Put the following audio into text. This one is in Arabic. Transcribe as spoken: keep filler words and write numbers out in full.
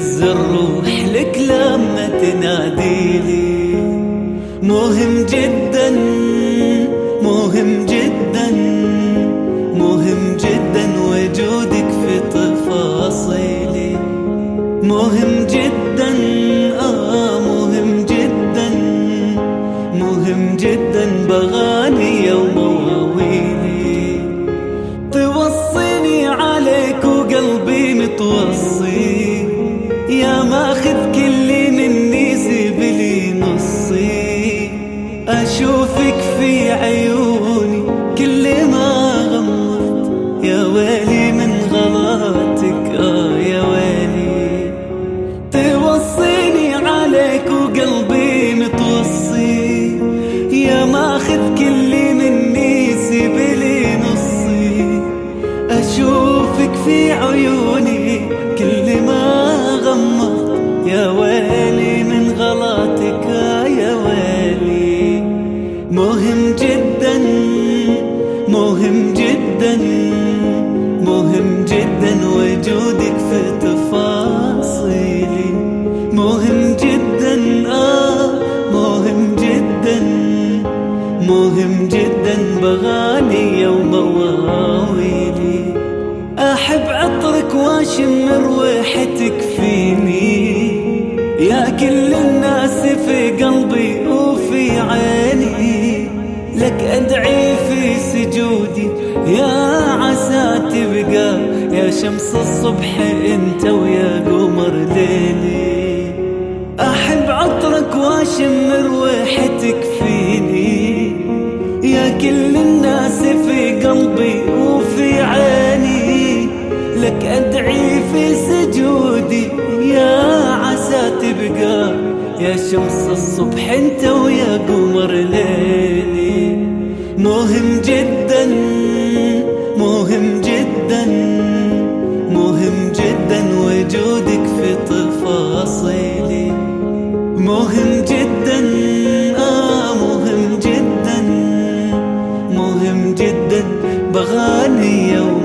تهز الروح لك لما تناديلي. مهم جدا مهم جدا مهم جدا وجودك في تفاصيلي. مهم جدا آه مهم جدا مهم جدا بغاني ومواويلي. توصيني عليك وقلبي متوصي، يا ماخذ كل مني سيبلي نصي. أشوفك في عيوني كل ما غمضت، يا ويلي من غلاتك آه يا ويلي. توصيني عليك وقلبي متوصي، يا ماخذ كل مني سيبلي نصي. أشوفك في عيوني كل ما غمضت، يا ويلي من غلاتك آه يا ويلي. مهم جدا مهم جدا مهم جدا وجودك في تفاصيلي. مهم جدا آه مهم جدا مهم جدا بغاني ومواويلي. أحب عطرك واشم رويحتك فيني، يا كل الناس في قلبي وفي عيني. لك أدعي في سجودي يا عسى تبقى، يا شمس الصبح انت ويا قمر ليلي. أحب عطرك واشم رويحتك فيني، يا كل الناس في قلبي وفي عيني. لك أدعي في سجودي يا عسى تبقى، يا شمس الصبح انت ويا قمر ليلي. مهم جدا مهم جدا مهم جدا وجودك في تفاصيلي. مهم جدا آه مهم جدا مهم جدا بغاني